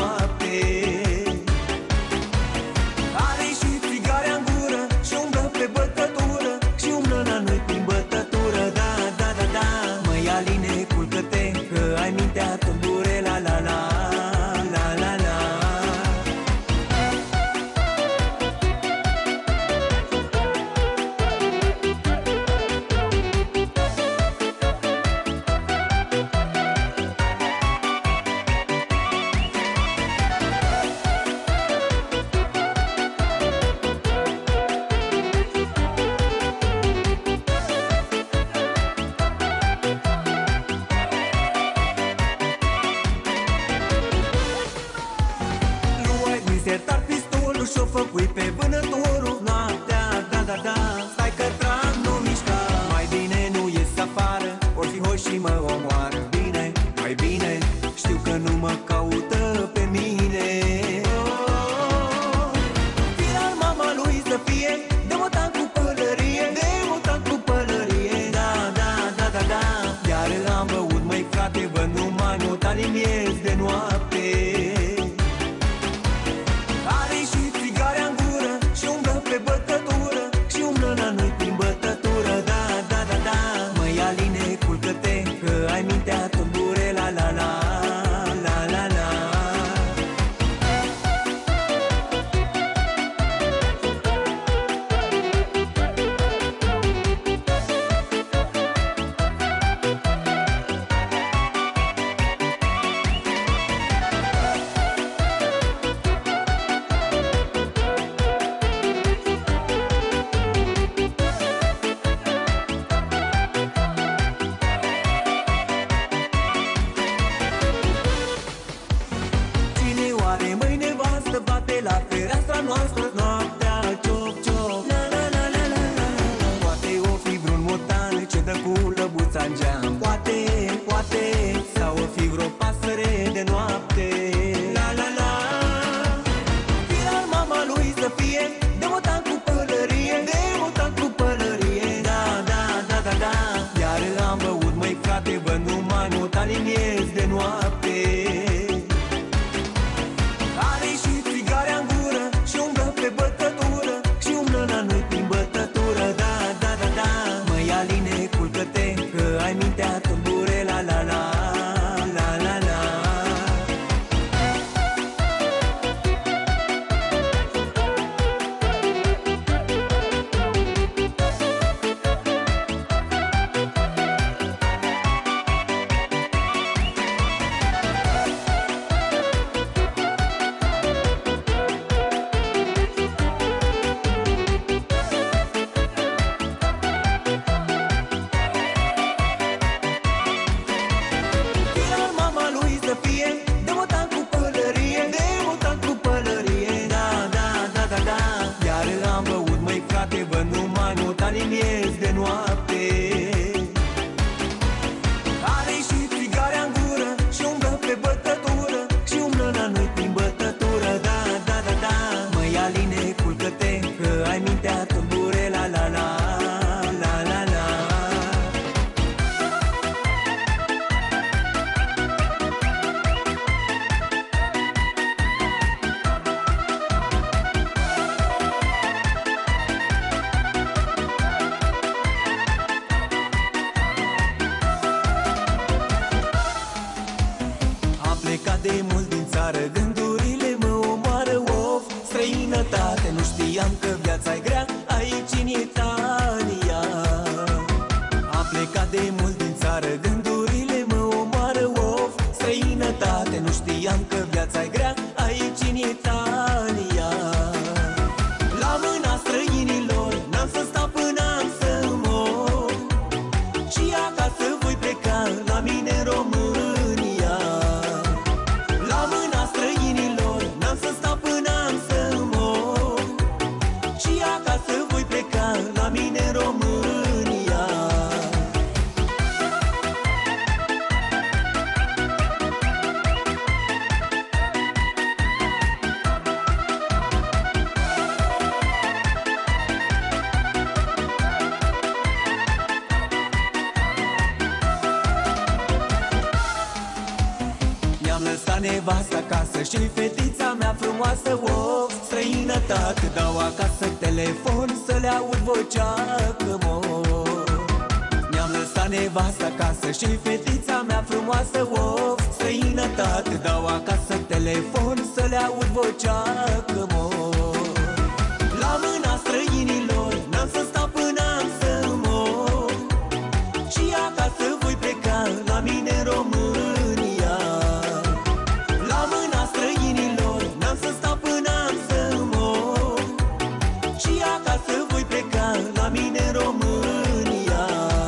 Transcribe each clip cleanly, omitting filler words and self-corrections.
noapte. Are și țigarea în gură și umblă pe bătătură și umblă la noi prin bătătură. Da, da, da, da. Măi Aline, culcă-te că ai mintea tulbure. La, la, la, la, la, la. Sertar pistolul și-o făcui pe vânătorul noaptea, da, da, da. Stai că trag, nu mișca, mai bine nu ies afară, or fi hoși mă omoară. Bine, mai bine, știu că nu mă caută pe mine. Firar mama lui să fie demotan cu pălărie, demotan cu pălărie. Da, da, da, da, da. Iar am băut, măi frate, văd numai notan în miez de noapte. Are și țigarea în gură și umblă pe bătătură și umblă la noi prin bătătură. Da, da, da, da. Măi Aline, culcă-te că ai mintea tulbure. La, la, la, la, la, la. Bate la fereastra noastră noaptea, ciop, ciop. La, la, la, la, la, la. Poate o fi vreun motan ce dă cu lăbuța în geam. Poate, poate, sau o fi vreo pasăre de noapte. La, la, la. Firar mama lui să fie demotan cu pălărie, demotan cu pălărie. Da, da, da, da, da. Iar am băut, măi frate, văd numai notan în miez de noapte. Are și țigarea în gură și umblă pe bătătură și umblă la noi prin bătătură. Da, da, da, da. Măi Aline, culcă-te că ai mintea tulbure. La, la, la, la, la, la. În miez de noapte. Are și țigarea în gură și umblă pe bătătură și umblă la noi prin bătătură. Da, da, da, da. Măi Aline, culcă-te că ai mintea tulbure. La, la, la, la, la, la. Plecat de mult din țară, gândurile mă omoară, of. Străinătate, nu știam că viața-i grea aici în Italia. Am plecat de mult din țară, gândurile mă omoară, of. Străinătate, nu știam că viața-i grea aici în Italia. La mâna străinilor n-am să stau până am să mor și acasă voi pleca la mine în România. La mâna străinilor n-am să stau până am să mor și acasă voi pleca la mine în România. lăsat nevasta acasă și fetița mea frumoasă, of, străinătate. Dau acasă telefon să le aud vocea că mor. Mi-am lăsat nevasta acasă și fetița mea frumoasă, of, străinătate. Dau acasă telefon să le aud vocea că mor. La mâna străinilor n-am să stau până am să mor, și acasă voi pleca la mine în România. La mâna străinilor n-am să stau până am să mor, și acasă voi pleca la mine în România.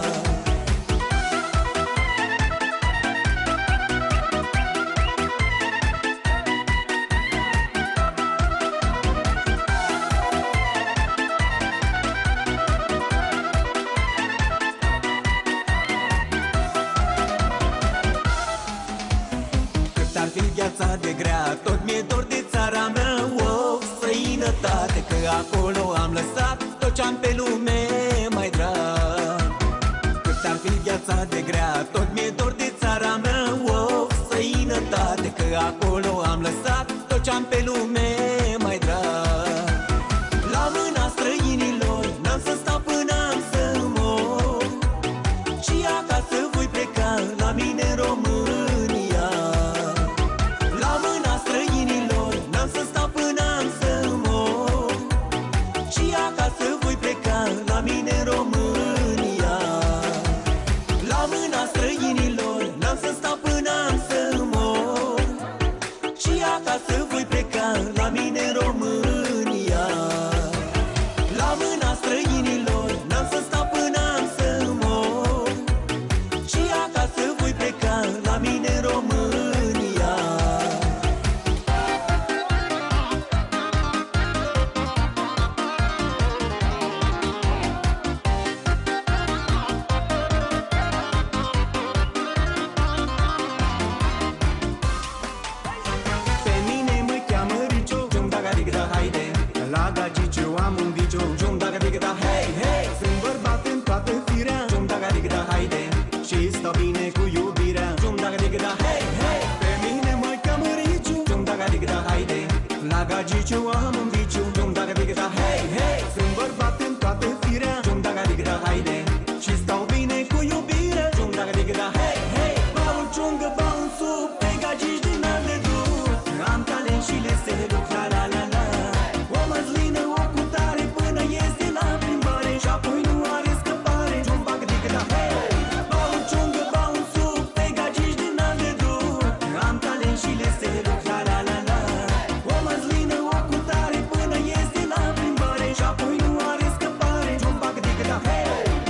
Ar fi viața de grea, tot mi-e dor de țara mea, of, străinătate, că acolo am lăsat tot ce-am pe lume mai drag. Cât ar fi viața de grea, tot mi-e dor de țara mea, of, străinătate, că acolo am lăsat tot ce-am pe lume mai drag. La mâna străinilor n-am să stau până am să mor, și acasă voi pleca la mine în România. La mâna străinilor n-am să stau până am să mor, și acasă voi pleca la mine în România. La mâna străinilor n-am să stau până am să mor, și acasă voi pleca la mine în România. La mâna străinilor n-am să stau până am să mor, și acasă voi pleca la mine în România. Pe mine mă cheamă Riciu, jum daga dig da haide. La Gagiciu am un viciu, jum daga dig da hey hey. Sunt bărbat în toată firea, jum daga dig da haide, și stau bine cu iubirea, jum daga dig da hey hey. Pe mine mă cheamă Riciu, jum daga dig da haide. La Gagiciu am un viciu, jum daga dig da hey hey. Sunt bărbat în toată firea, jum daga dig da haide, și stau bine cu iubirea, jum daga dig da hey hey. Bau un ciungă, bau un suc, pe gagici din ale dur, am talent și le se duc, la la la la. O măslină, o cutare, până este la plimbare, și apoi nu are scăpare, jum bag dig da hey. Bau un ciungă, bau un suc, pe gagici din ale dur, am talent și le se duc, la la la la. O măslină, o cutare, până este la plimbare, și apoi nu are scăpare, jum bag dig da hey.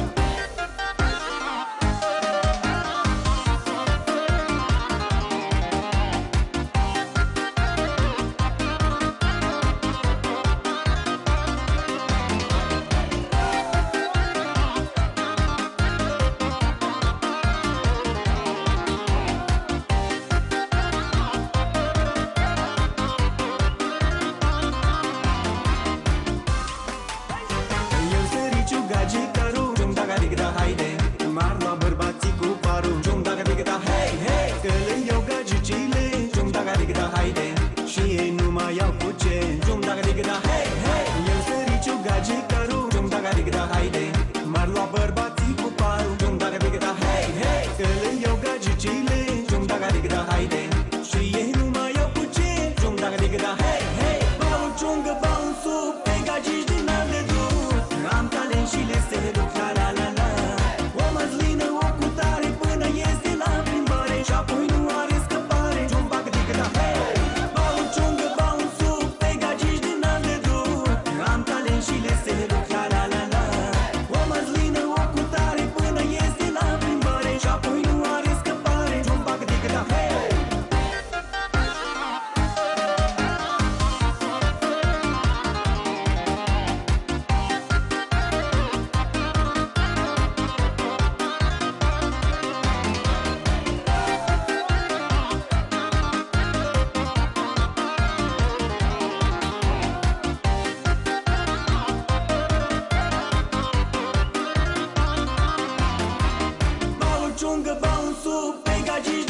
Eu săriciu gagicaru, jum daga dig da haide. M-ar lua bărbații cu parul, jum daga dig da hey hey. Că le iau gagicile, jum daga dig da haide, și ei nu mai iau cu ce, jum daga dig da hey hey. Eu săriciu gagicaru, jum daga dig da haide. M-ar lua bărbații cu parul, jum daga dig da hey hey. Că le iau gagicile, jum daga dig da haide, și ei nu mai iau cu ce, jum daga dig da hey hey. Bau un ciungă, bau un suc, pe gagici din ale dur, am talent și le se duc, la la la la. O măslină, o cutare, până este la plimbare, și apoi nu are scăpare, jum bag dig da hey. Bau un ciungă, bau un suc, pe gagici din ale dur, am talent și le se duc, la la la la. O măslină, o cutare, până este la plimbare, și apoi nu are scăpare, jum bag dig da hey. ciungă, bau un suc, pe gagici